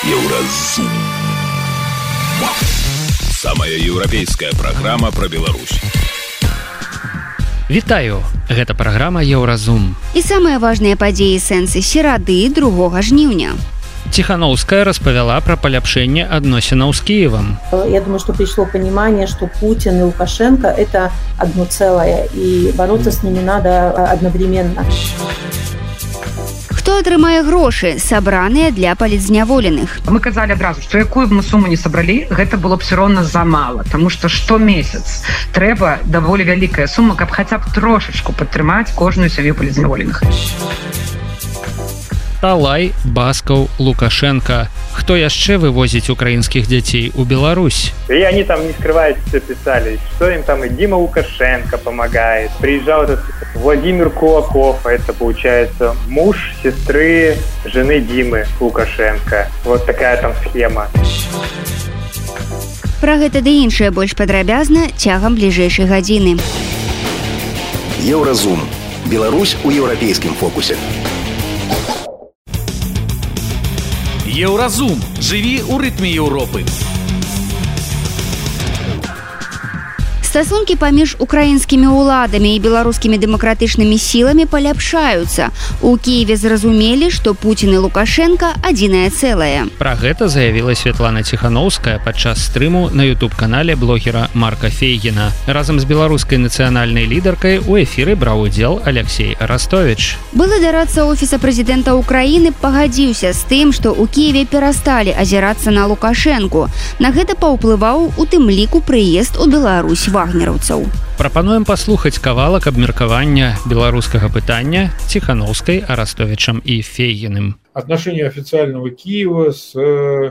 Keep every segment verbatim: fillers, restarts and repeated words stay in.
Еўразум. Самая еўрапейская праграма пра Беларусь. Вітаю! Гэта праграма Еўразум. І самыя важныя падзеі сэнсы серады другога жніўня. Тихановская распавяла про поляпшение адносинаў с Киевом. Я думаю, что пришло понимание, что Путин и Лукашенко – это одно целое, и бороться с ними надо одновременно. Хто атрымае грошы, сабраныя для палітзняволеных? Мы казалі адразу, што якую б мы суму не сабралі, гэта было б все роўна замала, таму што штомесяц трэба даволі вялікая сума, каб хаця б трошачку падтрымаць кожную сям'ю палітзняволеных. Талай, Басков, Лукашенко. Кто яшчэ вывозить украинских детей у Беларусь? И они там, не скрываясь, все писали, что им там и Дима Лукашенко помогает. Приезжал этот Владимир Кулаков, а это, получается, муж сестры жены Димы Лукашенко. Вот такая там схема. Пра гэта ды іншае больш падрабязна цягам бліжэйшай гадзіны. Еўразум. Беларусь у еўрапейскім фокусе. Еўразум. Жыві ў рытме Еўропы. Стасункі паміж украінскімі ўладамі і беларускімі дэмакратычнымі сіламі паляпшаюцца. У Кіеве зразумелі, што Путін і Лукашенко адзінае цэлае. Пра гэта заявіла Святлана Тихановская падчас стрыму на ютуб-канале блогера Марка Фейгіна. Разам з беларускай нацыянальнай лідаркай у эфіры браў удзел Алексей Арастович. Былы дарадца офіса прэзідэнта Украіны пагадзіўся з тым, што ў Кіеве перасталі азірацца на Лукашэнку. На гэта паўплываў у тым ліку прыезд у Беларусь вагнераўцаў. Прапануем паслухаць кавалак абмеркавання беларускага пытання Тихановскай, Арастовичем и Фейгиным. Отношения официального Киева с э,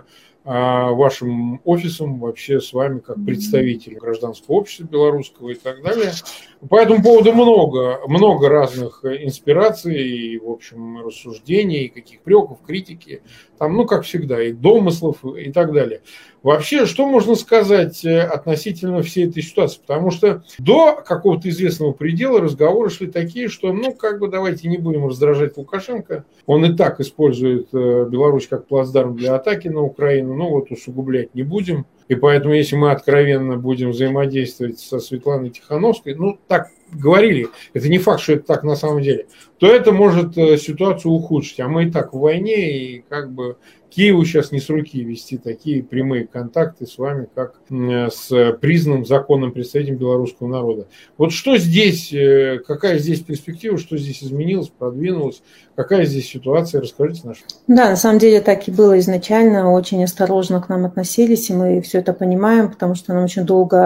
вашим офисом, вообще с вами как представителем гражданского общества белорусского и так далее. По этому поводу много, много разных инспираций и, в общем, рассуждений, каких прёков, критики. Там, ну, как всегда, и домыслов, и так далее. Вообще, что можно сказать относительно всей этой ситуации? Потому что до какого-то известного предела разговоры шли такие, что, ну, как бы давайте не будем раздражать Лукашенко. Он и так использует Беларусь как плацдарм для атаки на Украину. Ну, вот усугублять не будем. И поэтому, если мы откровенно будем взаимодействовать со Светланой Тихановской, ну, так говорили, это не факт, что это так на самом деле, то это может ситуацию ухудшить. А мы и так в войне, и как бы Киеву сейчас не с руки вести такие прямые контакты с вами, как с признанным законным представителем белорусского народа. Вот что здесь, какая здесь перспектива, что здесь изменилось, продвинулось, какая здесь ситуация, расскажите нам. Да, на самом деле так и было изначально, очень осторожно к нам относились, и мы все это понимаем, потому что нам очень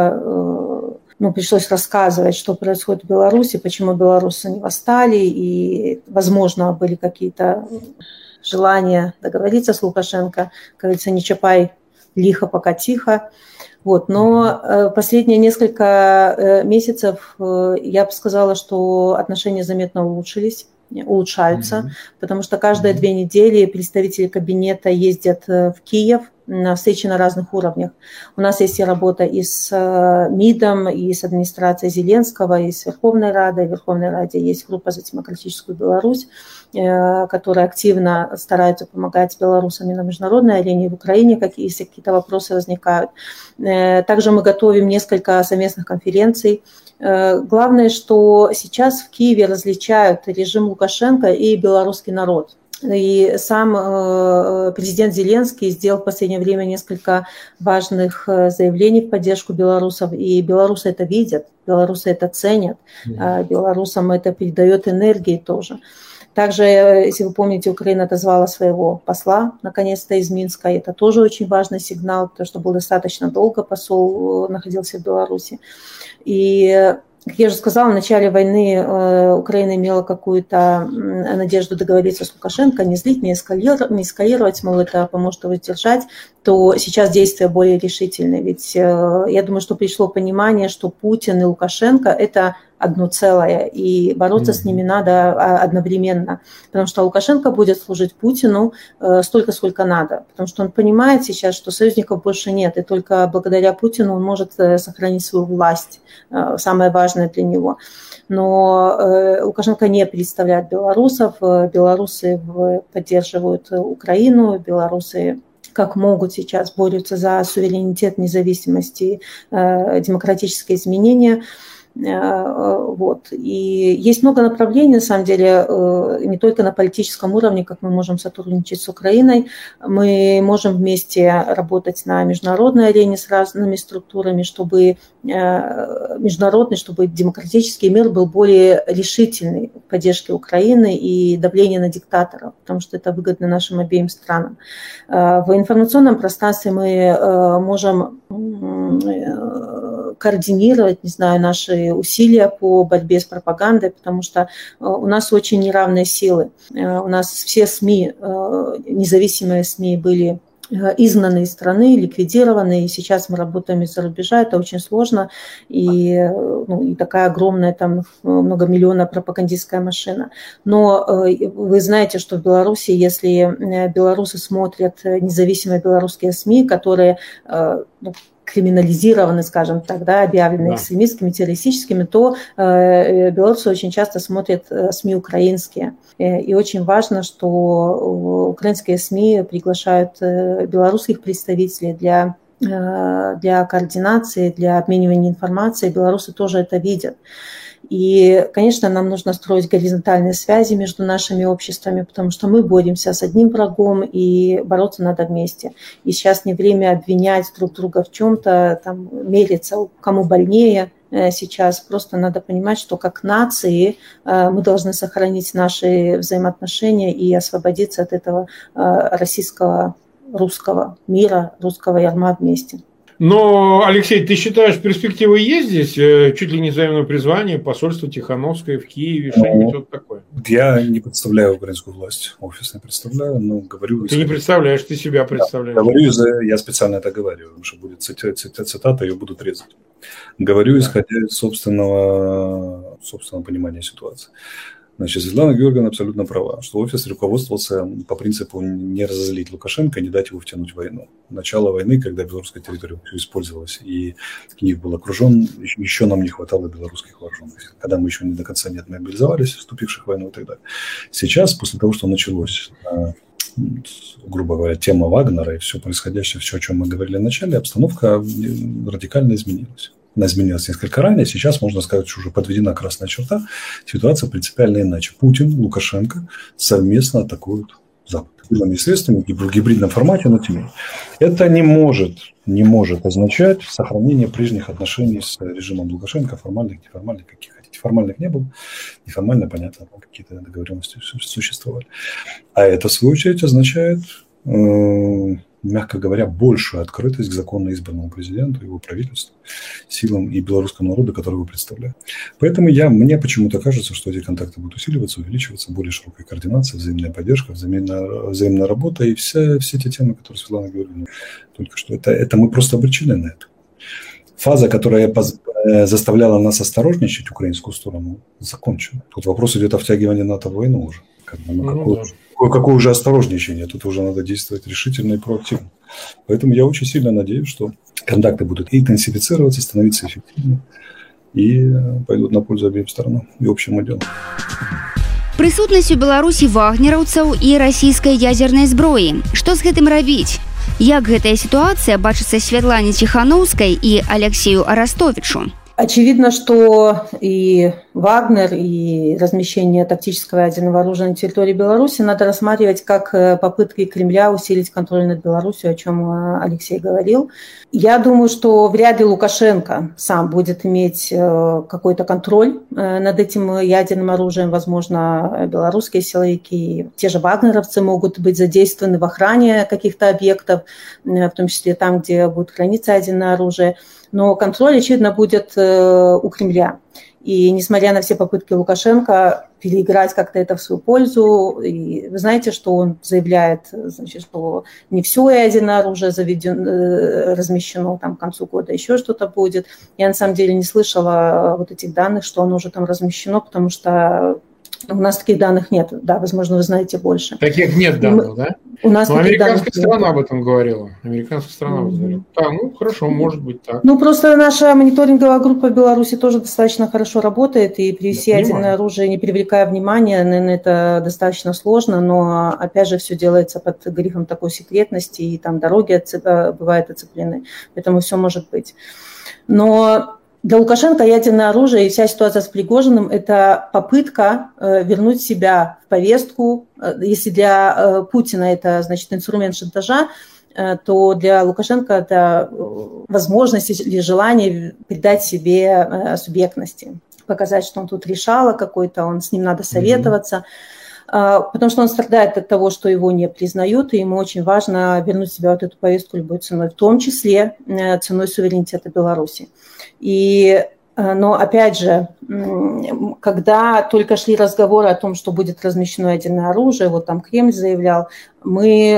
долго ну, пришлось рассказывать, что происходит в Беларуси, почему белорусы не восстали, и, возможно, были какие-то желания договориться с Лукашенко, как говорится, не чапай лихо, пока тихо. Вот. Но э, последние несколько э, месяцев э, я бы сказала, что отношения заметно улучшились, улучшаются, mm-hmm. потому что каждые mm-hmm. две недели представители кабинета ездят в Киев на встречи на разных уровнях. У нас есть и работа и с МИДом, и с администрацией Зеленского, и с Верховной Радой. В Верховной Раде есть группа за демократическую Беларусь, которая активно старается помогать белорусам на международной арене в Украине, если какие-то вопросы возникают. Также мы готовим несколько совместных конференций. Главное, что сейчас в Киеве различают режим Лукашенко и белорусский народ. И сам президент Зеленский сделал в последнее время несколько важных заявлений в поддержку белорусов, и белорусы это видят, белорусы это ценят, mm-hmm. белорусам это передает энергии тоже. Также, если вы помните, Украина отозвала своего посла, наконец-то, из Минска. Это тоже очень важный сигнал, потому что был достаточно долго посол находился в Беларуси. И, как я уже сказала, в начале войны Украина имела какую-то надежду договориться с Лукашенко, не злить, не эскалировать, не эскалировать, мол, это поможет его сдержать, то сейчас действия более решительные. Ведь я думаю, что пришло понимание, что Путин и Лукашенко – это одно целое, и бороться mm-hmm. с ними надо одновременно, потому что Лукашенко будет служить Путину столько, сколько надо, потому что он понимает сейчас, что союзников больше нет, и только благодаря Путину он может сохранить свою власть, самое важное для него. Но Лукашенко не представляет белорусов, белорусы поддерживают Украину, белорусы как могут сейчас, борются за суверенитет, независимость и э, демократические изменения. Вот. И есть много направлений, на самом деле, не только на политическом уровне, как мы можем сотрудничать с Украиной. Мы можем вместе работать на международной арене с разными структурами, чтобы международный, чтобы демократический мир был более решительный в поддержке Украины и давления на диктаторов, потому что это выгодно нашим обеим странам. В информационном пространстве мы можем координировать, не знаю, наши усилия по борьбе с пропагандой, потому что у нас очень неравные силы. У нас все СМИ, независимые СМИ были изгнаны из страны, ликвидированы, и сейчас мы работаем из-за рубежа, это очень сложно, и, ну, и такая огромная, там, многомиллионная пропагандистская машина. Но вы знаете, что в Беларуси, если белорусы смотрят независимые белорусские СМИ, которые, ну, криминализированы, скажем так, да, объявлены да. экстремистскими, террористическими, то э, белорусы очень часто смотрят э, СМИ украинские. Э, и очень важно, что украинские СМИ приглашают э, белорусских представителей для, э, для координации, для обменивания информацией. Белорусы тоже это видят. И, конечно, нам нужно строить горизонтальные связи между нашими обществами, потому что мы боремся с одним врагом, и бороться надо вместе. И сейчас не время обвинять друг друга в чем-то, там, мериться, кому больнее сейчас. Просто надо понимать, что как нации мы должны сохранить наши взаимоотношения и освободиться от этого российского, русского мира, русского ярма вместе. Но, Алексей, ты считаешь, перспективы есть здесь? Чуть ли не взаимное призвание, посольство Тихановское в Киеве, что-нибудь вот такое? Я не представляю украинскую власть, офис не представляю, но говорю... Ты не представляешь, ты себя представляешь. Да, говорю, я специально это говорю, потому что будет цитата, ее будут резать. Говорю, да. исходя из собственного, собственного понимания ситуации. Значит, Светлана Георгиевна абсолютно права, что офис руководствовался по принципу не разозлить Лукашенко, не дать его втянуть в войну. Начало войны, когда белорусская территория использовалась, и Киев был окружен, еще нам не хватало белорусских вооруженных сил, когда мы еще не до конца не отмобилизовались, вступивших в войну и так далее. Сейчас, после того, что началось, грубо говоря, тема Вагнера и все происходящее, все, о чем мы говорили в начале, обстановка радикально изменилась. Она изменилась несколько ранее, сейчас можно сказать, что уже подведена красная черта, ситуация принципиально иначе. Путин, Лукашенко совместно атакуют Запад. Силами и средствами, в гибридном формате, но тем не менее. Это не может, не может означать сохранение прежних отношений с режимом Лукашенко, формальных, неформальных, каких хотите. Формальных не было, неформально, понятно, какие-то договоренности существовали. А это, в свою очередь, означает... Э- мягко говоря, большую открытость к законно избранному президенту, его правительству, силам и белорусскому народу, который его представляет. Поэтому я, мне почему-то кажется, что эти контакты будут усиливаться, увеличиваться, более широкая координация, взаимная поддержка, взаимная, взаимная работа и все, все те темы, которые Светлана говорила только что. Это, это мы просто обречены на это. Фаза, которая заставляла нас осторожничать, украинскую сторону, закончена. Тут вопрос идет о втягивании НАТО в войну уже. Как бы, ну, ну, какое, да. какое, какое уже осторожничание? Тут уже надо действовать решительно и проактивно. Поэтому я очень сильно надеюсь, что контакты будут интенсифицироваться, становиться эффективнее и пойдут на пользу обеим сторонам и общему делу. Прысутнасць у Беларусі вагнераўцаў і расійскай ядзернай зброі. Што з гэтым рабіць? Як гэтая ситуация бачыцца Светлане Тихановской и Алексею Арестовичу? Очевидно, что и Вагнер, и размещение тактического ядерного оружия на территории Беларуси надо рассматривать как попытки Кремля усилить контроль над Беларусью, о чем Алексей говорил. Я думаю, что вряд ли Лукашенко сам будет иметь какой-то контроль над этим ядерным оружием. Возможно, белорусские силовики, те же вагнеровцы могут быть задействованы в охране каких-то объектов, в том числе там, где будет храниться ядерное оружие. Но контроль, очевидно, будет у Кремля. И несмотря на все попытки Лукашенко переиграть как-то это в свою пользу, и вы знаете, что он заявляет, значит, что не все ядерное оружие заведено, размещено там к концу года, еще что-то будет. Я на самом деле не слышала вот этих данных, что оно уже там размещено, потому что У нас таких данных нет. Да, возможно, вы знаете больше. Таких нет данных, мы... да? У нас Но американская страна нет. об этом говорила. Американская страна mm-hmm. говорила. Да, ну хорошо, может быть так. Ну просто наша мониторинговая группа в Беларуси тоже достаточно хорошо работает, и привести ядерное оружие, не привлекая внимания, наверное, это достаточно сложно, но опять же все делается под грифом такой секретности, и там дороги отцеп... бывают оцеплены, поэтому все может быть. Но для Лукашенко ядерное оружие и вся ситуация с Пригожиным – это попытка э, вернуть себя в повестку. Если для э, Путина это, значит, инструмент шантажа, э, то для Лукашенко это возможность или желание придать себе э, субъектности, показать, что он тут решала какой-то, он, с ним надо советоваться. Mm-hmm. э, потому что он страдает от того, что его не признают, и ему очень важно вернуть себя в вот эту повестку любой ценой, в том числе э, ценой суверенитета Беларуси. И, но опять же, когда только шли разговоры о том, что будет размещено ядерное оружие, вот там Кремль заявлял, мы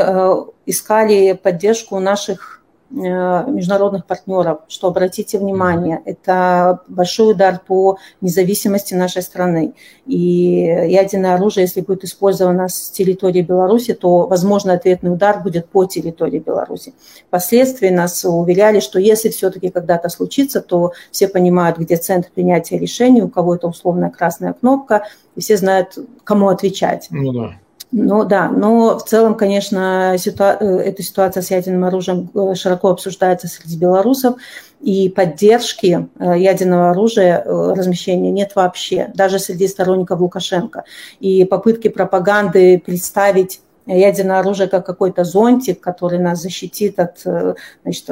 искали поддержку наших международных партнеров, что, обратите внимание, это большой удар по независимости нашей страны. И ядерное оружие, если будет использовано с территории Беларуси, то, возможно, ответный удар будет по территории Беларуси. Впоследствии нас уверяли, что если все-таки когда-то случится, то все понимают, где центр принятия решений, у кого это условная красная кнопка, и все знают, кому отвечать. Ну да. Ну да, но в целом, конечно, ситуа- эта ситуация с ядерным оружием широко обсуждается среди белорусов, и поддержки ядерного оружия размещения нет вообще, даже среди сторонников Лукашенко. И попытки пропаганды представить ядерное оружие как какой-то зонтик, который нас защитит от, значит,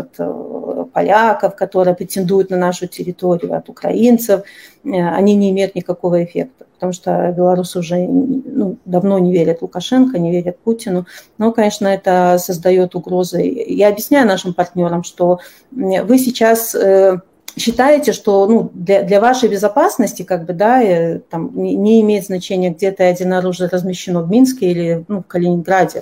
от поляков, которые претендуют на нашу территорию, от украинцев, они не имеют никакого эффекта, потому что белорусы уже ну, давно не верят Лукашенко, не верят Путину. Но, конечно, это создает угрозы. Я объясняю нашим партнерам, что вы сейчас считаете, что ну, для, для вашей безопасности как бы, да, там, не, не имеет значения, где это ядерное оружие размещено в Минске или ну, в Калининграде.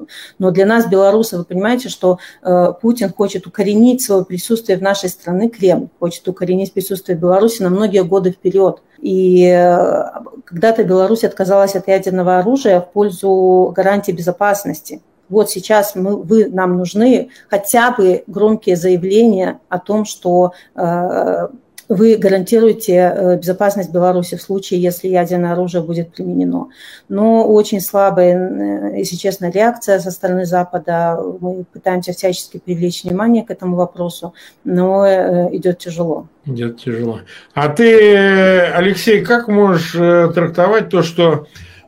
Но для нас, белорусов, вы понимаете, что э, Путин хочет укоренить свое присутствие в нашей стране, Кремль хочет укоренить присутствие Беларуси на многие годы вперед. И э, когда-то Беларусь отказалась от ядерного оружия в пользу гарантии безопасности. Вот сейчас мы, вы нам нужны, хотя бы громкие заявления о том, что э, вы гарантируете э, безопасность Беларуси в случае, если ядерное оружие будет применено. Но очень слабая, если честно, реакция со стороны Запада. Мы пытаемся всячески привлечь внимание к этому вопросу, но э, идет тяжело. Идет тяжело. А ты, Алексей, как можешь трактовать то, что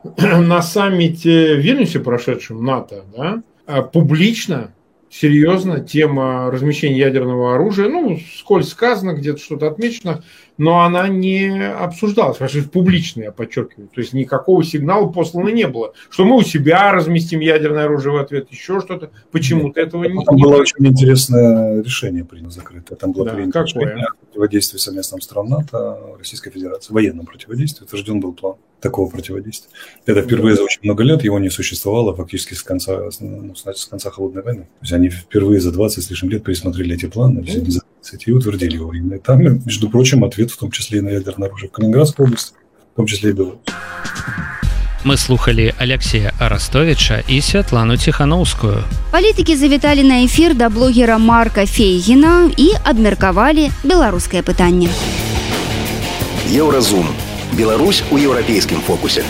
на саммите в Вильнюсе прошедшем НАТО, да, публично, серьезно тема размещения ядерного оружия, ну, сколь сказано, где-то что-то отмечено, но она не обсуждалась, вообще публично, я подчеркиваю. То есть никакого сигнала послано не было, что мы у себя разместим ядерное оружие в ответ, еще что-то. Почему-то этого не было. Там было очень интересное решение принято закрытое. Там было да, принято решение о противодействии совместным странам НАТО Российской Федерации, военном противодействии. Утвержден был план такого противодействия. Это впервые за очень много лет, его не существовало фактически с конца, ну, с конца Холодной войны. То есть они впервые за двадцать с лишним лет пересмотрели эти планы, все не и утвердили его. И там, между прочим, ответ в том числе и на ядерное оружие в Калининградской области, в том числе и Беларусь. Мы слухали Алексея Арастовича и Святлану Тихановскую. Палітыкі завіталі на эфір да блогера Марка Фейгіна і абмеркавалі беларускае пытанне. Еўразум. Беларусь у еўрапейскім фокусе.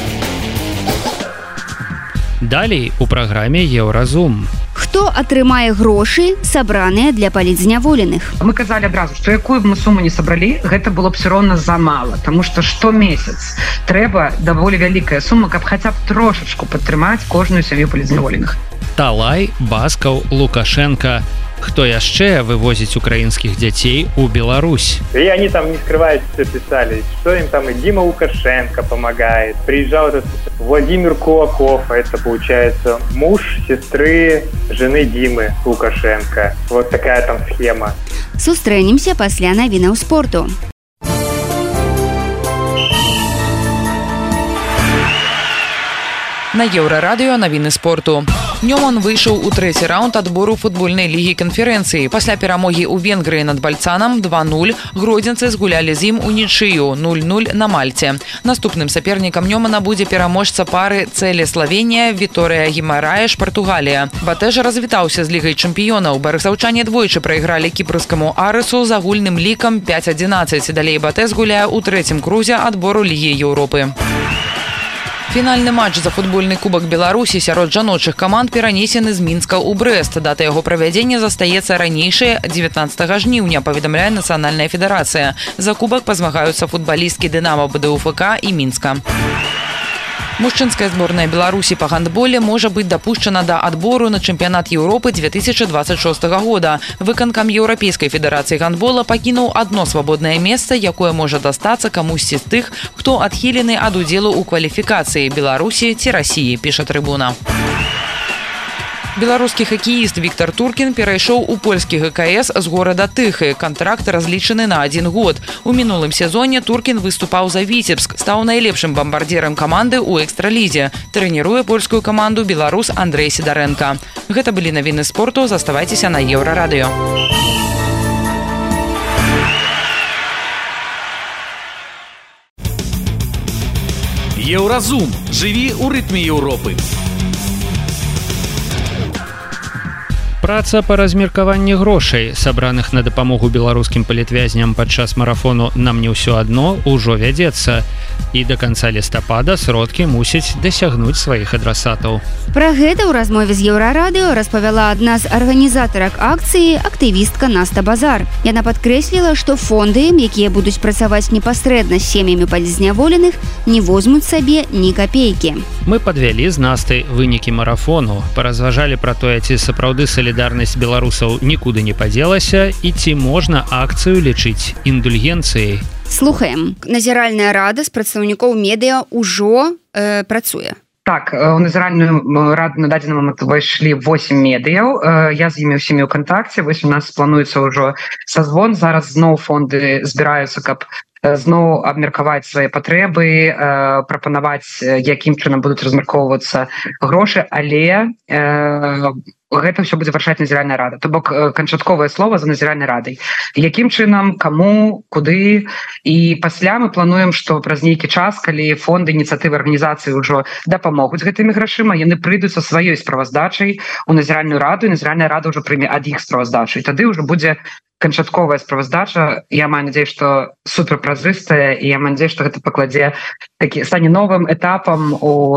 Далей у праграме Еўразум. Хто атрымае грошы, сабраныя для палітзняволеных? Мы казалі адразу, што якую б мы суму не сабралі, гэта было б все роўна замала, таму што штомесяц трэба даволі вялікая сума, каб хаця б трошачку падтрымаць кожную сям'ю палітзняволеных. Талай, Баскаў, Лукашенко. Хто яшчэ вывозіць украінскіх дзяцей у Беларусь? И они там не скрывают, все писали, что им там и Дима Лукашенко помогает. Приезжал этот Владимир Кулаков, а это получается муж сестры жены Димы Лукашенко. Вот такая там схема. Сустрэнемся пасля навінаў спорту. На Еўрарадыё навіны спорту. Нёман выйшаў у трэці раунд адбору футбольнай лігі канферэнцыі. Пасля перамогі ў Венгрыі над бальцанам два нуль гродзенцы згулялі з ім у нічыю нуль нуль на Мальце. Наступным сапернікам Нёмана будзе пераможца пары Цэле Славенія, Віторыя Гімараеш, Партугалія. Батэжа развітаўся з лігай чэмпіёнаў. Барысаўчане двойчы прайгралі кіпрскаму Арысу з агульным лікам пяць адзінаццаць. Далей Батэз гуляе ў трэцім крузе адбору Лігі Еўропы. Фінальны матч за футбольны кубак Беларусі сярод жаночых каманд перанесены з Мінска ў Брэст. Дата яго правядзення застаецца ранейшай дзевятнаццатага жніўня, паведамляе Нацыянальная федэрацыя. За кубак пазмагаюцца футбалісткі Дынамо БДУФК і Мінска. Мужчынская зборная Беларусі па гандболе можа быць дапушчана да адбору на чэмпіянат Еўропы две тысячи двадцать шостага года. Выканкам Еўрапейскай федэрацыі гандбола пакінуў адно свабоднае месца, якое можа дастацца камусьці з тых, хто адхілены ад удзелу ў кваліфікацыі Беларусі ці Расіі, піша Трыбуна. Беларускі хакеіст Віктор Туркін перайшоў у польскі ГКС з горада Тыхы. Кантракт разлічаны на адзін год. У мінулым сезоне Туркін выступаў за Віцебск, стаў найлепшым бамбардзерам каманды ў экстралізе. Трэніруе польскую каманду беларус Андрэй Сідарэнка. Гэта былі навіны спорту. Заставайцеся на Еўрарадыё. Еўразум. Жыві ў рытме Еўропы. Праца па размеркаванні грошай, сабраных на дапамогу беларускім палітвязням падчас марафону «Нам не ўсё адно» ужо вядзецца. І да канца лістапада сродкі мусяць дасягнуць сваіх адрасатаў. Пра гэта ў размове з Еўрарадыё распавяла адна з арганізатарак акцыі актывістка Наста Базар. Яна падкрэсліла, што фонды, якія будуць працаваць непасрэдна з сем'ямі палізняволеных, не возьмуць сабе ні капейкі. Мы падвялі з Настай вынікі марафону, паразважалі пра тое, ці сапраўды салідарнасць беларусаў нікуды не падзелася і ці можна акцыю лічыць індульгенцыяй. Слухаем. Назіральная рада з прадстаўнікоў медыа ўжо э, працуе. Так, у назіральную раду на дадзены момант увайшлі восем медыяў. Я з імі ўсімі ў кантакце. Вось у нас плануецца ўжо сазвон. Зараз зноў фонды збіраюцца, каб зноў абмеркаваць свае патрэбы, прапанаваць, якім чынам будуць размяркоўвацца грошы, але гэта ўсё будзе вырашаць назіральная рада. То бок канчатковае слова за назіральнай радай. Якім чынам, каму, куды. І пасля мы плануем, што праз нейкі час, калі фонды, ініцыятывы, арганізацыі ўжо дапамогуць гэтымі грашыма, яны прыйдуць са сваёй справаздачай у назіральную раду, і назіральная рада ўжо прыме ад іх справаздачу. І тады ўжо будзе канчатковая справаздача. Я маю надзею, што суперпразрыстая, і я маю надзею, што гэта пакладзе такі стане новым этапам у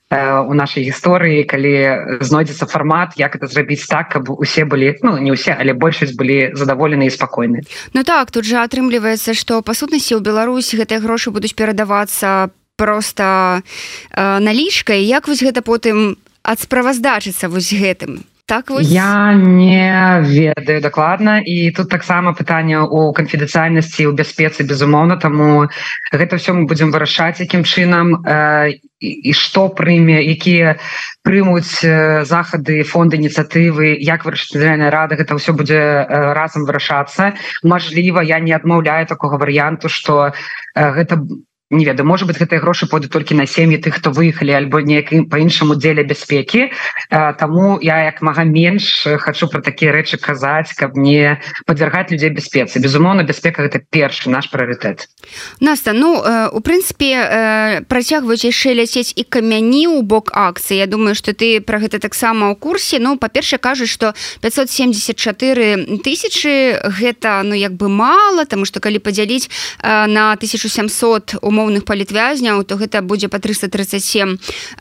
у нашай гісторыі, калі знойдзецца фармат, як это зрабіць так, каб усе былі, ну, не ўсе, але большасць былі задаволены і спакойны. Ну так, тут жа атрымліваецца, што па сутнасці ў Беларусі гэтыя грошы будуць перадавацца проста э, налічкай. Як вось гэта потым адсправаздачыцца вось гэтым? Так вось? Я не ведаю дакладна, і тут таксама пытанне ў канфідэнцыяльнасці, ў бяспецы, безумоўна, таму гэта ўсё мы будзем вырашаць, якім чынам э, і, і што прыме, якія прымуць э, захады, фонды, ініцыятывы, як вырашыць назіральная рада, гэта ўсё будзе э, разам вырашацца. Мажліва, я не адмаўляю такога варыянту, што э, гэта не ведаю, можа быць, гэтыя грошы пойдуць толькі на сем'і тых, хто выехалі, альбо неяк па-іншаму дзеля бяспекі. Таму я як мага менш хачу пра такія рэчы казаць, каб не падвяргаць людзей бяспецы. Безумоўна, бяспека — гэта першы наш прыярытэт. Наста, ну, у прынцыпе, працягваюць яшчэ ляцець і камяні ў бок акцыі. Я думаю, што ты пра гэта таксама ў курсе. Ну, па-першае, кажуць, што пятьсот семьдесят чатыры тысячы гэта, ну, як бы мала, таму што калі падзяліць на тысячу сямсот умоўных палітвязняў, то гэта будзе па триста тридцать семь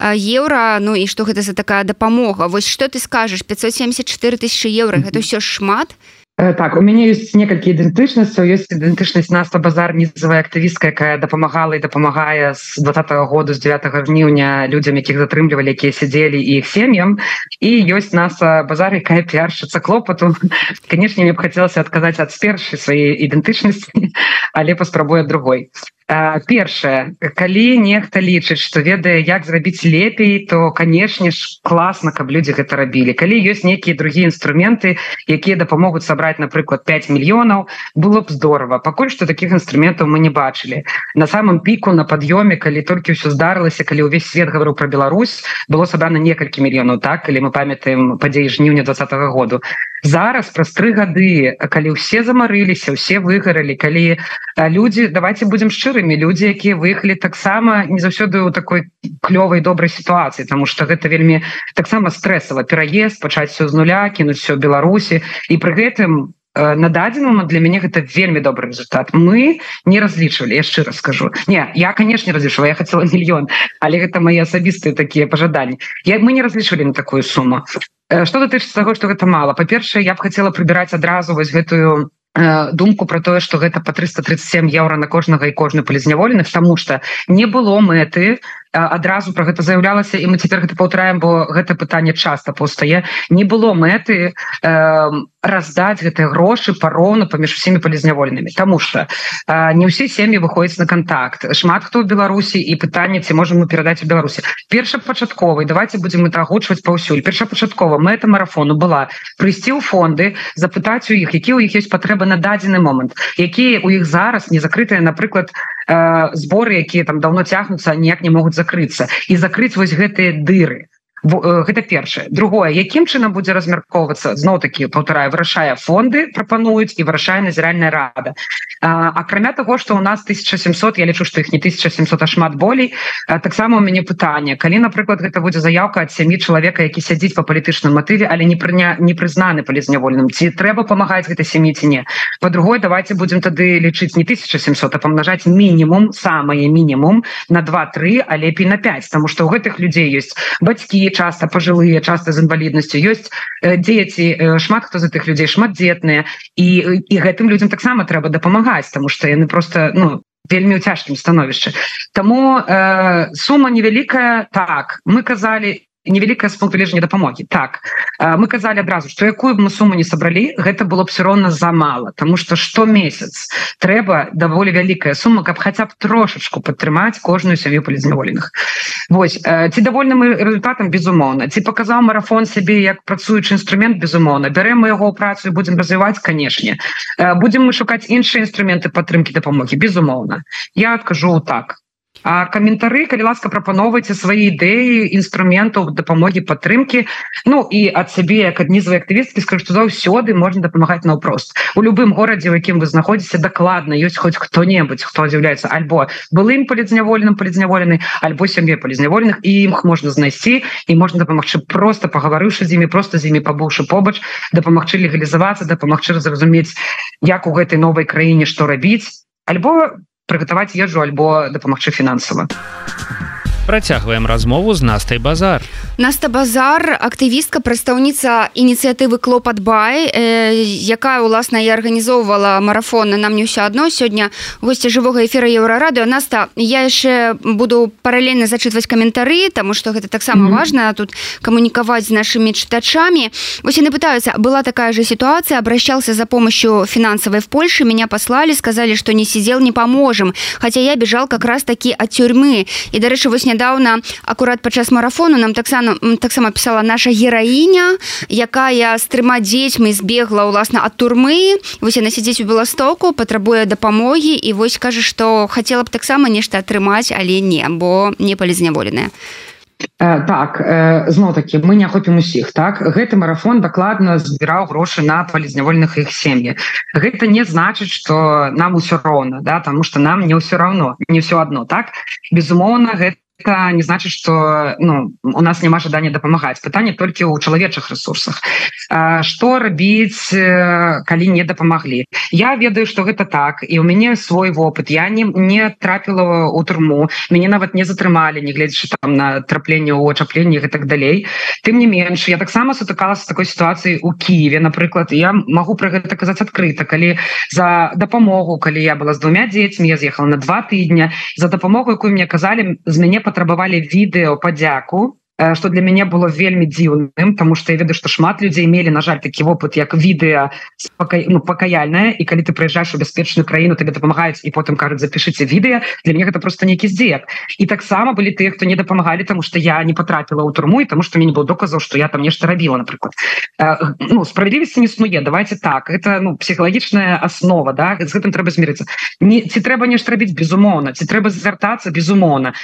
еўра. Ну і што гэта за такая дапамога? Вось што ты скажаш? пятьсот семьдесят четыре тысячи еўра, гэта ўсё шмат? Так, у мяне ёсць некалькі ідэнтычнасцяў. Ёсць ідэнтычнасць Наста Базар, нізавая актывістка, якая дапамагала і дапамагае з двадцатага году, з дзевятага жніўня людзям, якіх затрымлівалі, якія сядзелі, і іх сем'ям. І ёсць Наста Базар, якая піаршчыца клопату. Канешне, мне б хацелася адказаць ад першай сваёй ідэнтычнасці, але паспрабую ад другой. Першае, калі нехта лічыць, што ведае, як зрабіць лепей, то, канешне ж, класна, каб людзі гэта рабілі. Калі ёсць нейкія другія інструменты, якія дапамогуць сабраць, напрыклад, пяць мільёнаў, было б здорава. Пакуль што такіх інструментаў мы не бачылі. На самым піку, на пад'ёме, калі толькі ўсё здарылася, калі ўвесь свет гаварыў пра Беларусь, было сабрана некалькі мільёнаў, так, калі мы памятаем падзеі жніўня двадцатага году. Зараз, праз тры гады, калі ўсе замарыліся, ўсе выгаралі, калі людзі, давайте будзем шчырымі, людзі, якія выехалі таксама не заўсёды ў такой клёвай, добрай сітуацыі, таму што гэта вельмі таксама стрэсава. Пераезд, пачаць всё з нуля, кінуць всё ў Беларусі, і пры гэтым на дадзеным для мяне гэта вельмі добры результат. Мы не разлічвалі, я шчыра скажу. Не, я, канешне, разлічвала, я хацела мільён, але гэта мае асабістыя такія пажаданні. Я, мы не разлічвалі на такую суму. Што датычыцца таго, што гэта мала? Па-першае, я б хацела прыбіраць адразу вось гэтую думку про тое, што гэта па трыста тридцать семь еўра на кожнага і кожны палізняволеных, таму што не было мэты, адразу про гэта заяўлялася, і мы цяпер гэта паўтараем, бо гэта пытанне часта паўстае. Не было мэты э, раздаць гэтыя грошы пароўну паміж усімі палізняволенымі, таму што э, не ўсе сем'і выходзяць на кантакт. Шмат хто ў Беларусі, і пытанне, ці можам мы перадаць у Беларусі. Першапачатковай, давайте будзем это агучваць паўсюль. Першапачаткова мэта марафону была прыйсці ў фонды, запытаць у іх, якія ў іх ёсць патрэбы на дадзены момант, якія ў іх зараз не закрытыя, напрыклад, э, зборы, якія там даўно цягнуцца, ніяк не могуць закрыцца, і закрыць вось гэтыя дыры. Гэта першае. Другое, якім чынам будзе размяркоўвацца, зноў-такі, паўтараю, вырашае фонды, прапануюць, і вырашае назіральная рада. А, акрамя таго, што ў нас тысяча сямсот, я лічу, што іх не тысяча сямсот, а шмат болей, а, таксама у мяне пытанне. Калі, напрыклад, гэта будзе заяўка ад сям'і чалавека, які сядзіць па палітычным матыве, але не, прыня... не прызнаны палізняволеным, ці трэба памагаць гэтай сям'і, ці не. Па-другое, давайте будзем тады лічыць не тысяча сямсот, а памнажаць мінімум, самае мінімум, на два-тры, а лепей на пяць, таму што ў гэтых людзей ёсць бацькі, часто пажылыя, часто з інваліднасцю, ёсць э, дзеці, э, шмат хто з гэтых людзей шматдзетныя, і, і гэтым людзям таксама трэба дапамагаць, таму што яны просто, ну, вельмі ў цяжкім становішчы. Таму э, сума невялікая, так, мы казалі, невялікая з пункту гледжання дапамогі. Так, мы казалі адразу, што якую б мы суму не сабралі, гэта было б все роўна замала, таму што штомесяц трэба даволі вялікая сума, каб хаця б трошачку падтрымаць кожную сям'ю палізняволеных. Вось, ці давольны мы результатам? Безумоўна. Ці паказаў марафон сябе як працуючы інструмент? Безумоўна. Бярэм мы яго ў працу і будзем развіваць? Канешне. Будзем мы шукаць іншыя інструменты падтрымкі дапамогі? Безумоўна. Я адкажу так. А каментары, калі ласка, прапаноўвайце свае ідэі інструментаў дапамогі, падтрымкі. Ну і ад сябе, як ад нізавай актывісткі, скажу, што заўсёды можна дапамагаць наўпрост. У любым горадзе, у якім вы знаходзіце, дакладна ёсць хоць хто-небудзь, хто з'яўляецца альбо былым палізняволеным, палізняволены, альбо сям'е палізняволеных, і ім можна знайсці, і можна дапамагчы проста пагаварыўшы з імі, проста з імі пабыўшы побач, дапамагчы легалізавацца, дапамагчы зразумець, як у гэтай новай краіне што рабіць, альбо прыгатаваць ежу, альбо дапамагчы фінансава. Працягваем размову з Настай Базар. Наста Базар, актывістка, прадстаўніца ініцыятывы Клопатбай, э, якая, уласна, і арганізоўвала марафон «Нам не ўсё адно». Сёння госці жывога эфіра Еўрарадыё. Наста, я яшчэ буду паралельна зачытваць каментары, таму што гэта таксама mm-hmm. важна, тут камунікаваць з нашымі чытачамі. Вось яны пытаюцца, была такая же ситуация, обращался за помощью финансовой в Польше, меня послали, сказали, что не сидел, не поможем, хотя я бежал как раз-таки от тюрьмы. И, до речі, вось нядаўна, акурат падчас марафону, нам таксама, таксама пісала наша гераіня, якая з трыма дзецьмі збегла, уласна, ад турмы. Вось яна сядзіць у Беластоку, патрабуе дапамогі, і вось кажа, што хацела б таксама нешта атрымаць, але не, бо не палізняволеная. Так, зноў-такі, мы не ахопім усіх, так? Гэты марафон дакладна збіраў грошы на палізняволеных іх сем'і. Гэта не значыць, што нам усё роўна, да? Таму што нам не ўсё равно, не ўсё адно, так? Безумоўна, гэта это не значит, что ну, у нас няма жадання дапамагаць. Пытанне толькі ў чалавечых ресурсах. А, што рабіць, калі не дапамаглі? Я ведаю, што гэта так, і ў мяне свой вопыт. Я не, не трапіла ў турму, мяне нават не затрымалі, не гледзячы там на трапленне ў ачапленні і так далей. Тым не менш, я таксама сутыкалася з такой сітуацыяй у Кіеве, напрыклад, і я магу пра гэта казаць адкрыта, калі за дапамогу, калі я была з двумя дзецьмі, я з'ехала на два тыдня, за дапамогу, якую мне казалі, з мяне патрабавалі відэо падзяку что для мяне было вельмі дзіўным, тому что я ведаю, што шмат людзей мелі, на жаль, такі вопыт як відэа спака... ну, пакаяльнае, і калі ты прыязджаеш у бяспечную краіну, табе дапамагаюць і потым кажуць запішыце відэа, для мяне гэта просто нейкі здзек. І таксама былі тыя, хто не дапамагалі, тому что я не потрапіла ў турму і тому что мне не было доказаў, што я там нешта рабіла, напрыклад. Ну, справядлівасці не існуе, давайте так, это ну, псіхалагічная аснова, да? З гэтым трэба змірыцца. Не, ці трэба нешта рабіць, безумоўна, ці трэба звяртацца, безумоўна.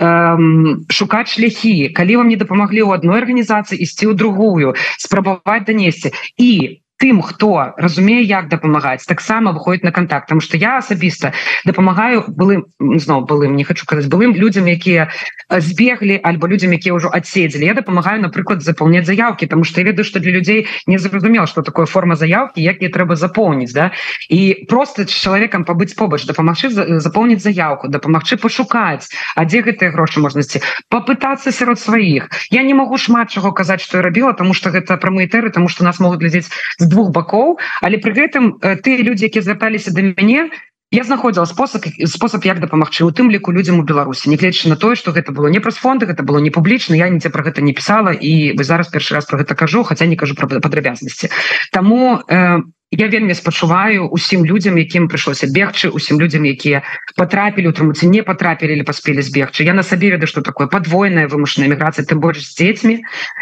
Эм, шукаць шляхі, калі вам не дапамаглі ў адной арганізацыі, ісці ў другую, спрабаваць данесці. І тым, хто разумее, як дапамагаць, таксама выходзіць на контакт, потому что я асабіста дапамагаю былым, зноў былым, не хочу казаць, былым людзям, якія збеглі, альбо людзям, якія ўжо адседзелі. Я дапамагаю, напрыклад, запаўняць заяўкі, потому что я ведаю, што для людзей не зразумела, што такое форма заяўкі, якія трэба запоўніць, да? І просто з чалавекам пабыць побач, дапамагчы запоўніць заяўку, дапамагчы пашукаць, а дзе гэтыя грошы можна знайсці, папытацца сярод сваіх. Я не магу шмат чаго казаць, што я рабіла, тому что гэта прамыя тэры, тому что нас могуць глядзець з двух бакоў, але пры гэтым тыя людзі, якія звярталіся да мяне, я знаходзіла спосаб, спосаб як дапамагчы, у тым ліку людзям у Беларусі, нягледзячы на тое, што гэта было не праз фонды, гэта было не публічна, я нідзе пра гэта не пісала, і зараз першы раз пра гэта кажу, хаця не кажу пра падрабязнасці. Таму э, я вельмі спачуваю усім людзям, якім прыйшлося бегчы, усім людзям, якія патрапілі ў турму, ці не патрапілі или паспелі збегчы. Я на сабе ведаю, што такое падвойная вымушаная міграцыя, тым больш з дзецьмі.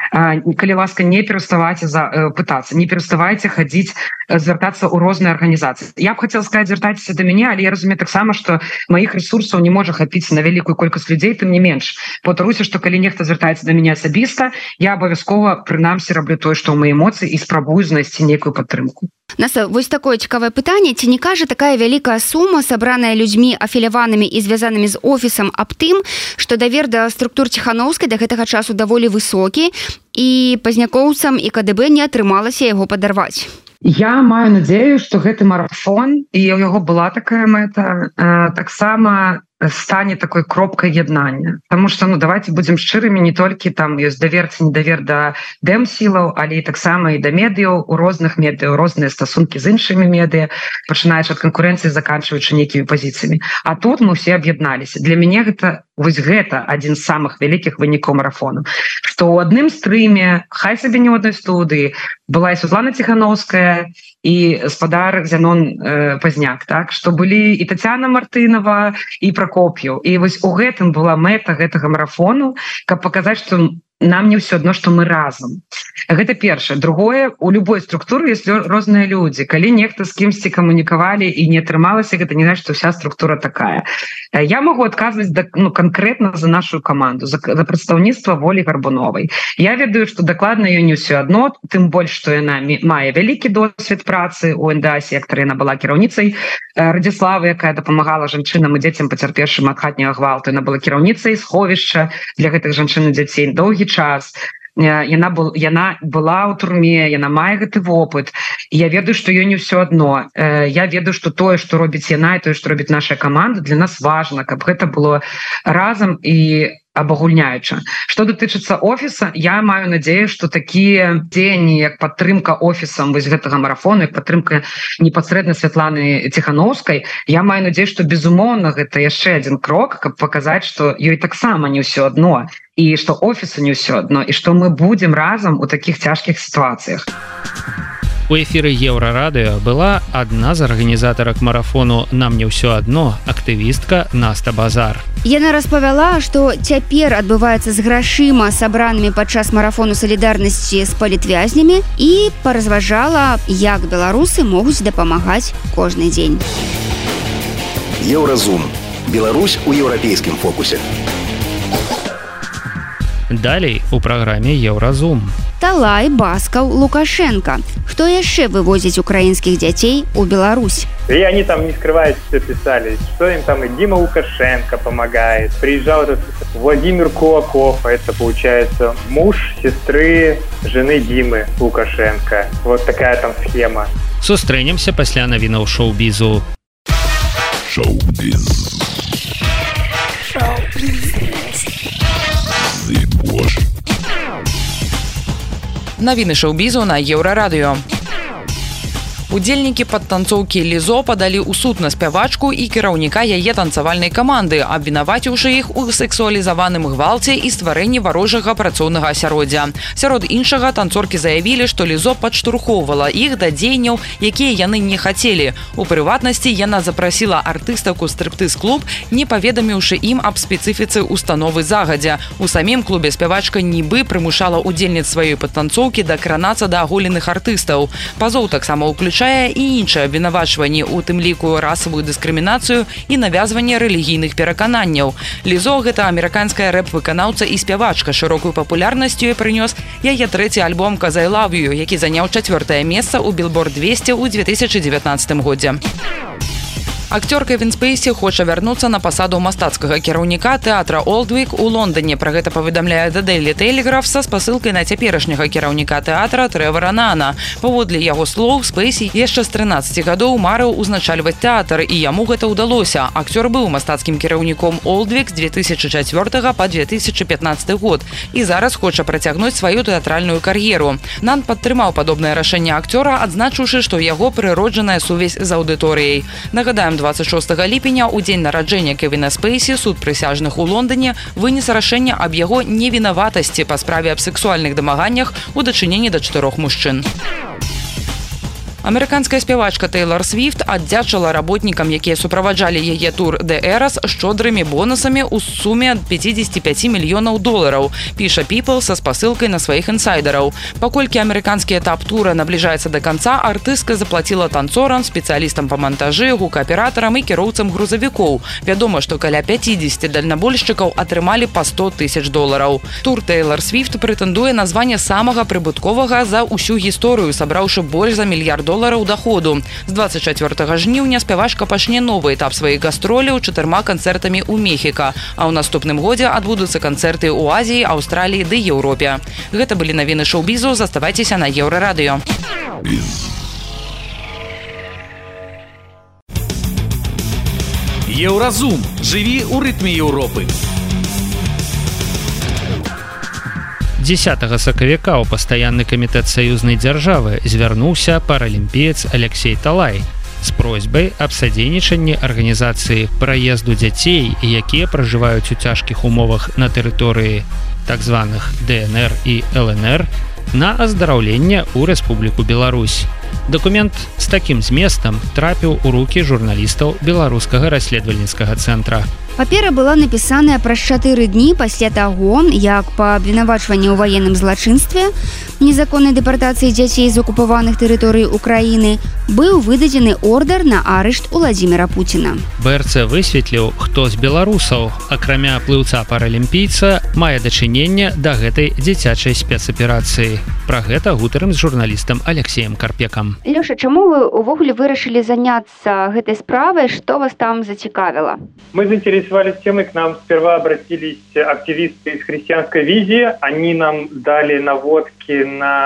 Калі ласка, не пераставайце за, пытацца, не пераставайце хадзіць, звяртацца ў розныя арганізацыі. Я б хацела сказаць, звяртайцеся да мяне, але я разумею таксама, што маіх ресурсаў не можа хапіць на вялікую колькасць людзей, тым не менш. Паўтаруся, што калі нехта звяртаецца да мяне асабіста, я абавязкова прынамсі раблю тое, што ў мае эмоцыі, і спрабую знайсці нейкую падтрымку. Наса, вось такое цікавае пытанне, ці не кажа такая вялікая сума, сабраная людзьмі афіляванымі і звязанымі з офісам, аб тым, што давер да структур Ціханаўскай да гэтага часу даволі высокі, і пазнякоўцам і ка дэ бэ не атрымалася яго падарваць? Я маю надзею, што гэты марафон, і ў яго была такая мэта, э, таксама стане такой кропкай яднання. Таму што, ну, давайте будзем шчырымі, не толькі там ёсць давер ці недавер да дэм-сілаў, але і таксама і да медыяў, у розных медыяў, розныя стасункі з іншымі медыа, пачынаючы ад канкурэнцыі, заканчваючы нейкімі пазіцыямі. А тут мы ўсе аб'ядналіся. Для мяне гэта, вось гэта адзін з самых вялікіх вынікаў марафону. Што ў адным стрыме, хай сабе не ў адной студыі, была і Светлана Ціханаўская, і спадар Зянон э, Пазняк, так? Што былі і Тацяна Мартынова, і Пракоп'еў. І вось у гэтым была мэта гэтага марафону, каб паказаць, што нам не ўсё адно, што мы разам. Гэта першае. Другое, у любой структуры ёсць розныя людзі. Калі нехта з кімсьці камунікавалі і не атрымалася, гэта не значыць, што ўся структура такая. Я магу адказваць ну, канкрэтна за нашу каманду, за, за прадстаўніцтва Волі Гарбуновай. Я ведаю, што дакладна ёй не ўсё адно, тым больш, што яна мае вялікі досвед працы ў эн дэ а сектары, яна была кіраўніцай Радзіславы, якая дапамагала жанчынам і дзецям пацярпевшым ад хатняга гвалту. Яна была кіраўніцай сховішча для гэтых жанчын і дзяцей доўгі час. Яна, был, яна была ў турме, яна мае гэты вопыт. Я ведаю, што ёй не ўсё адно. Я ведаю, што тое, што робіць яна, і тое, што робіць наша каманда, для нас важна, каб гэта было разам і абагульняюча. Што датычыцца офіса, я маю надзею, што такія дзеянні, як падтрымка офісам вось гэтага марафону, як падтрымка непасрэдна Святланы Ціханаўскай, я маю надзею, што безумоўна гэта яшчэ адзін крок, каб паказаць, што ёй таксама не ўсё адно, і што офісу не ўсё адно, і што мы будзем разам у такіх цяжкіх сітуацыях. У эфіры Еўрарадыё была адна з арганізатарак марафону «Нам не ўсё адно» актывістка Наста Базар. Яна распавяла, што цяпер адбываецца з грашыма, сабранымі падчас марафону салідарнасці з палітвязнямі, і паразважала, як беларусы могуць дапамагаць кожны дзень. Еўразум. Беларусь у еўрапейскім фокусе. Далей у праграме Еўразум. Талай, Баскаў, Лукашенко. Хто яшчэ вывозіць украінскіх дзяцей у Беларусь? И они там, не скрываясь, все писали, что им там и Дима Лукашенко помогает. Приезжал этот Владимир Кулаков, а это, получается, муж сестры жены Димы Лукашенко. Вот такая там схема. Сустрэнемся пасля навінаў шоу-бізу. Шоу-біз. Шоу-біз. Навіны шоу-бізу на Еўрарадыё. Удзельнікі падтанцоўкі Лізо падалі ў суд на спявачку і кіраўніка яе танцавальнай каманды, абвінаваціўшы іх у сексуалізаваным гвалце і стварэнні варожага працоўнага асяроддзя. Сярод іншага, танцоркі заявілі, што Лізо падштурхоўвала іх да дзеянняў, якія яны не хацелі. У прыватнасці яна запрасіла артыстак у стриптыз-клуб, не паведаміўшы ім аб спецыфіцы установы загадзя. У самім клубе спявачка нібы прымушала удзельніц сваёй падтанцоўкі дакранацца да аголеных артыстаў. Пазоў таксама ўключае і іншыя абвінавачванні, у тым ліку расавую дыскрымінацыю і навязванне рэлігійных перакананняў. Лізо – гэта амерыканская рэп-выканаўца і спявачка. Шырокую папулярнасць ёй прынёс яе трэці альбом «Cause I Love You», які заняў чацвёртае месца ў Billboard двести ў две тысячы дзевятнаццатым годзе. Акцёр Кевін Спейсі хоча вярнуцца на пасаду мастацкага кіраўніка тэатра Олдвік у Лондоне. Пра гэта паведамляе The Daily Telegraph са спасылкай на цяперашняга кіраўніка тэатра Трэвара Нана. Паводле яго слоў, Спейсі яшчэ з трынаццаці гадоў марыў узначальваць тэатр, і яму гэта ўдалося. Акцёр быў мастацкім кіраўніком Олдвік з две тысячы чацвёртага па две тысячы пятнаццаты год і зараз хоча працягнуць сваю тэатральную кар'еру. Нан падтрымаў падобнае рашэнне акцёра, адзначыўшы, што яго прыроджаная сувязь з аўдыторыяй. Нагадаем, двадцать шостага ліпеня, у дзень нараджэння Кевіна Спейсі, суд прысяжных у Лондоне вынес рашэнне аб яго невінаватасці па справе аб сексуальных дамаганнях у дачыненні да чатырох мужчын. Амерыканская спявачка Тэйлор Свіфт аддзячыла работнікам, якія суправаджалі яе тур The Eras, шчодрымі бонусамі ў суме пятьдесят пять мільёнаў долараў, піша People са спасылкай на сваіх інсайдераў. Паколькі амерыканскі этап тура набліжаецца да канца, артыстка заплаціла танцорам, спецыялістам па мантажы, гукааператарам і кіроўцам грузавікоў. Вядома, што каля пятьдесят дальнабойшчыкаў атрымалі па сто тысяч долараў. Тур Тэйлор Свіфт прэтэндуе на званне самага прыбытковага за ўсю гісторыю, сабраўшы больш за мільярд долараў даходу. З двадцать чацвёртага жніўня спявачка пачне новы этап сваіх гастроляў чатырма канцэртамі ў Мехіка, а ў наступным годзе адбудуцца канцэрты ў Азіі, Аўстраліі ды Еўропе. Гэта былі навіны шоу-бізу, заставайцеся на Еўрарадыё. Еўразум. Жыві ў рытме Еўропы. дзесятага сакавіка ў пастаянны камітэт саюзнай дзяржавы звярнуўся паралімпіец Алексей Талай з просьбай аб садзейнічанні арганізацыі праезду дзяцей, якія пражываюць у цяжкіх умовах на тэрыторыі так званых Д Н Р і Л Н Р на аздараўленне ў Рэспубліку Беларусь. Дакумент з такім зместам трапіў у рукі журналістаў беларускага расследавальніцкага цэнтра. Папера была напісаная праз чатыры дні пасля таго, як па абвінавачванні ў ваенным злачынстве, незаконнай дэпартацыі дзяцей з акупаваных тэрыторый Украіны, быў выдадзены ордар на арышт Уладзіміра Пуціна. Бэ Эр Цэ высветліў, хто з беларусаў, акрамя плыўца-паралімпійца, мае дачыненне да гэтай дзіцячай спецаперацыі. Пра гэта гутарым з журналістам Алексеем Карпекам. Лёша, чаму вы увогуле вырашылі заняцца гэтай справай, што вас там зацікавіла? Мы заинтересовались тем, и к нам сперва обратились активисты из христианской визии. Они нам дали наводки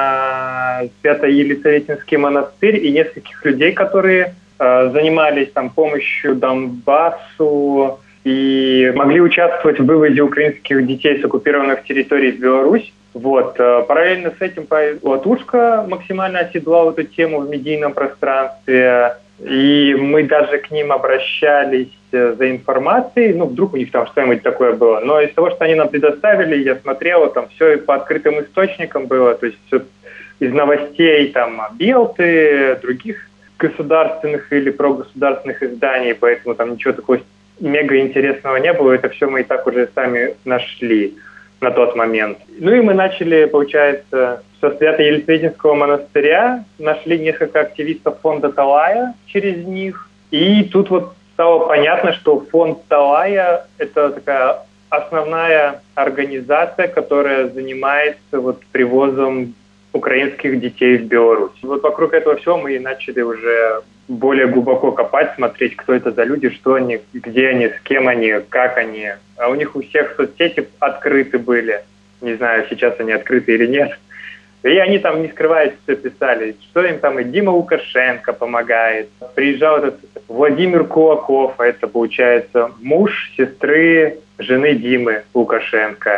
на Свято-Елисаветинский монастырь и нескольких людей, которые э, занимались там помощью Донбассу и могли участвовать в вывозе украинских детей с оккупированных территорий в Беларусь. Вот. Параллельно с этим Латушка максимально оседлала эту тему в медийном пространстве. И мы даже к ним обращались за информацией, ну, вдруг у них там что-нибудь такое было. Но из того, что они нам предоставили, я смотрел, там все по открытым источникам было, то есть все из новостей, там, Белты, других государственных или прогосударственных изданий, поэтому там ничего такого мега интересного не было, это все мы и так уже сами нашли на тот момент. Ну и мы начали, получается, со Свято-Елисаветинского монастыря, нашли несколько активистов фонда Талая через них, и тут вот стало понятно, что фонд Талая – это такая основная организация, которая занимается вот привозом украинских детей в Беларусь. Вот вокруг этого всего мы и начали уже более глубоко копать, смотреть, кто это за люди, что они, где они, с кем они, как они. А у них у всех соцсети открыты были. Не знаю, сейчас они открыты или нет. И они там, не скрываясь, все писали, что им там и Дима Лукашенко помогает. Приезжал этот Владимир Кулаков, а это, получается, муж сестры жены Димы Лукашенко.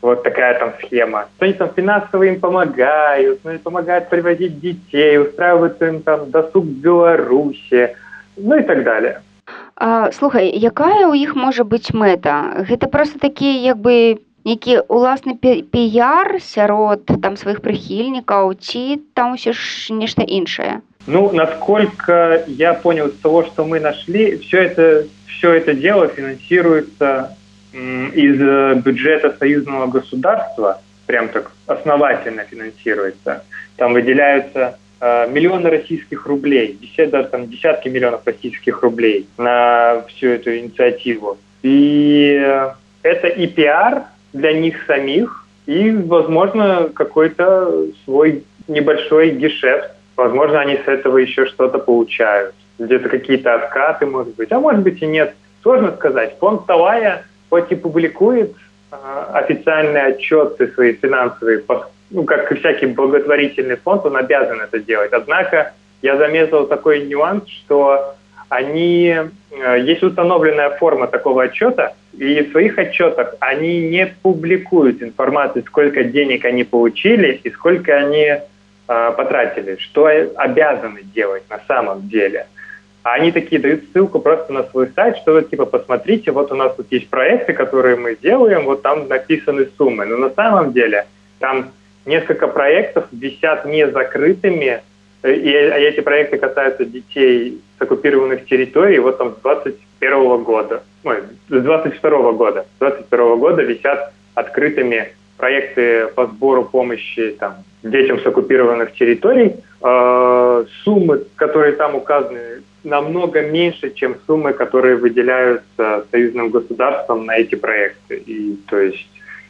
вот такая там схема. Они там финансово им помогают, ну, помогают привозить детей, устраивают им там досуг в Беларуси, ну и так далее. А, слухай, якая у іх можа быць мэта? Гэта просто такі, як бы, які уласны піяр сярод там сваіх прыхільнікаў, ці там усё ж нешта іншае? Ну, насколько я понял из того, что мы нашли, все это, все это дело финансируется м, из бюджета союзного государства, прям так основательно финансируется. Там выделяются миллионы российских рублей, десят, даже там десятки миллионов российских рублей на всю эту инициативу. И это и пиар для них самих, и, возможно, какой-то свой небольшой гешефт. Возможно, они с этого еще что-то получают. Где-то какие-то откаты, может быть. А может быть и нет. Сложно сказать. Фонд Талая хоть и публикует э, официальные отчеты свои финансовые, ну, как и всякий благотворительный фонд, он обязан это делать. Однако я заметил такой нюанс, что они, есть установленная форма такого отчета, и в своих отчетах они не публикуют информацию, сколько денег они получили и сколько они э, потратили, что обязаны делать на самом деле. А они такие дают ссылку просто на свой сайт, что вот типа посмотрите, вот у нас тут есть проекты, которые мы делаем, вот там написаны суммы. Но на самом деле там несколько проектов висят не закрытыми, и эти проекты касаются детей с оккупированных территорий, вот там с двадцать первого года, ой, с двадцать второго года, с двадцать первого года висят открытыми проекты по сбору помощи там, детям с оккупированных территорий. Э, суммы, которые там указаны, намного меньше, чем суммы, которые выделяются союзным государством на эти проекты. И то есть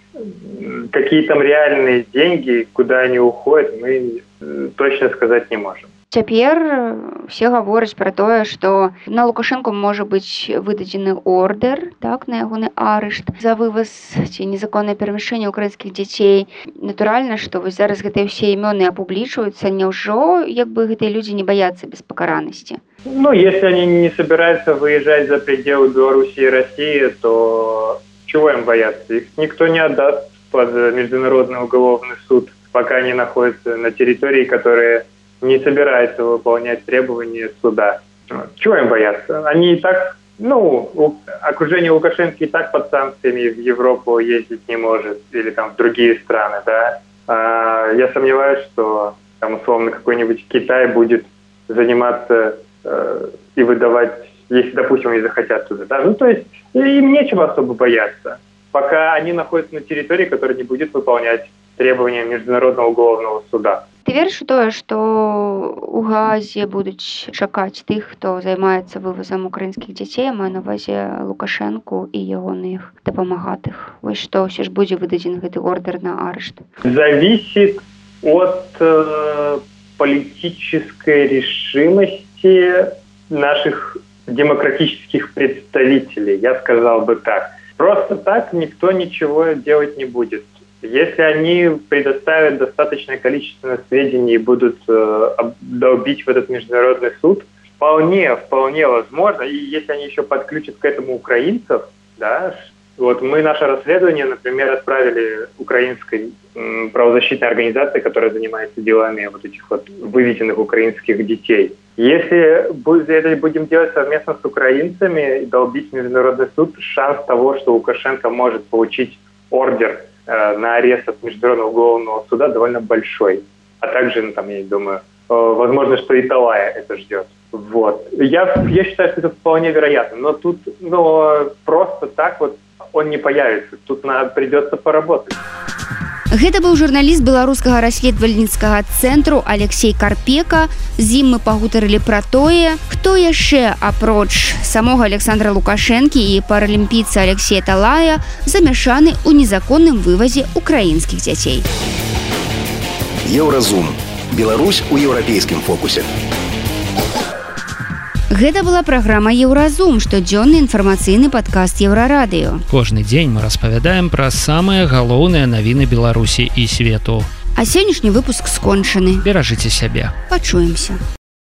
какие там реальные деньги, куда они уходят, мы точно сказать не можем. Цяпер все гавораць пра тое, што на Лукашэнку можа быць выдадзены ордер, так, на ягоны арышт за вываз ці незаконнае перамяшчэнне украінскіх дзяцей. Натуральна, што вось зараз гэтыя ўсе імёны апублічваюцца, няўжо як бы гэтыя людзі не баяцца беспакаранасці? Ну, если они не собираются выезжать за пределы Беларуси и России, то чего им бояться? Их никто не отдаст под Международный уголовный суд, пока они находятся на территории, которые не собираются выполнять требования суда. Чего им бояться? Они и так, ну, окружение Лукашенко и так под санкциями в Европу ездить не может, или там в другие страны, да. А я сомневаюсь, что там условно какой-нибудь Китай будет заниматься э, и выдавать, если, допустим, они захотят туда, да. Ну, то есть им нечего особо бояться, пока они находятся на территории, которая не будет выполнять требования Международного уголовного суда. Ты веришь в тое, што у Гаазе будуць чакаць тых, хто займаецца вывазам украінскіх дзяцей, маю на ўвазе Лукашэнку і ягоных дапамагатых? Вось што ўсё ж будзе выдадзены гэты ордер на арышт? Зависит от э, политической решимости наших демократических представителей, я сказал бы так. Просто так никто ничего делать не будет. Если они предоставят достаточное количество сведений и будут э, долбить в этот международный суд, вполне, вполне возможно, и если они еще подключат к этому украинцев, да, вот мы наше расследование, например, отправили украинской м, правозащитной организации, которая занимается делами вот этих вот выведенных украинских детей. Если это будем делать совместно с украинцами и долбить международный суд, шанс того, что Лукашенко может получить ордер на арест от Международного уголовного суда довольно большой. А также, ну, там, я думаю, возможно, что и Талая это ждет. Вот. Я, я считаю, что это вполне вероятно. Но тут но просто так вот он не появится. Тут надо, придется поработать. Гэта быў журналіст беларускага расследавальніцкага цэнтру Алексей Карпека. З ім мы пагутарылі пра тое, хто яшчэ апроч самога Александра Лукашэнкі і паралімпійца Алексея Талая замяшаны ў незаконным вывазе украінскіх дзяцей. Еўразум. Беларусь у еўрапейскім фокусе. Гэта была праграма «Еўразум», штодзённы інфармацыйны падкаст Еўрарадыё. Кожны дзень мы распавядаем пра самыя галоўныя навіны Беларусі і свету. А сённяшні выпуск скончаны. Беражыце сябе. Пачуемся.